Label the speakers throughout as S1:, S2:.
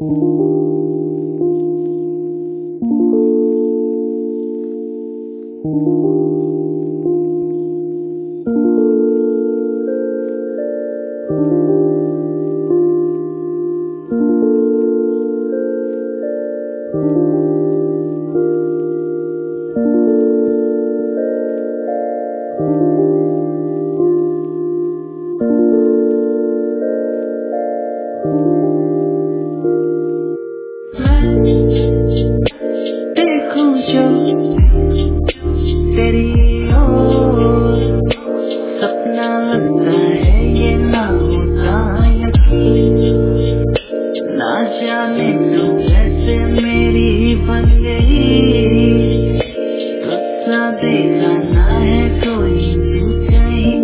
S1: देखूं जो तेरी ओर, सपना लगता है ये ना होता यकीन। ना जाने तू कैसे मेरी बन गई, तुझसा देखा ना है कोई तू कहीं।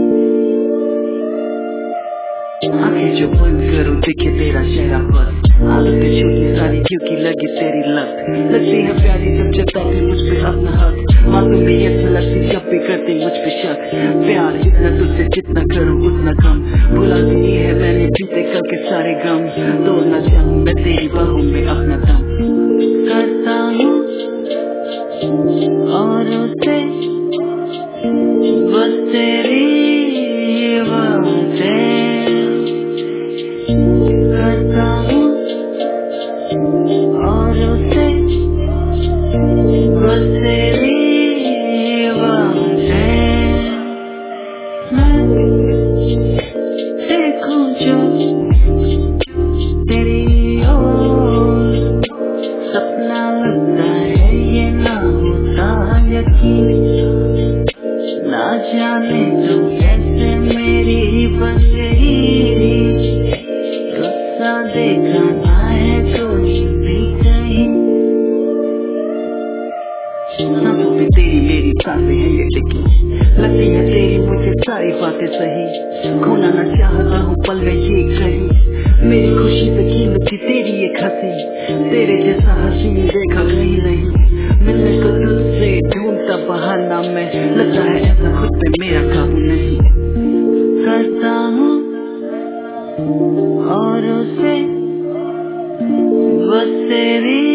S1: आंखें जो बंद करूं दिखे तेरा चेहरा बस, आदतें छोटी सारी क्योंकि लगी तेरी लत। लगती है प्यारी जब जताती मुझ पे अपना हक, मासूमियत में लगती जब भी करती मुझ पे शक। प्यार जितना तुझसे जितना करूं उतना कम, भुला दी है मैंने बीते कल के सारे गम। तोड़ना चाहूं मैं तेरी बाहों में अपना दम, करता हूँ औरों से बस तेरी बातें, करता हूँ औरों से बस तेरी बातें। मैं देखूं जो तेरी ओर, सपना लगता है ये ना होता यकीन। ना जाने तू कैसे मेरी बन गई, गुस्सा देखा ना है कोई भी कहीं। सांसों पे तेरी मेरी सांसें हैं ये टिकी, लगती है तेरी मुझे सारी बातें सही। खोना ना चाहता हूँ पल में ये कहीं, मेरी खुशी से कीमती तेरी एक हंसी। तेरे जैसा हंसी देखा कहीं नहीं, मिलने को तुझसे ढूंढता बहाना मैं, लगता है ऐसा खुद पे मेरा काबू नहीं। करता हूँ औरों से बस तेरी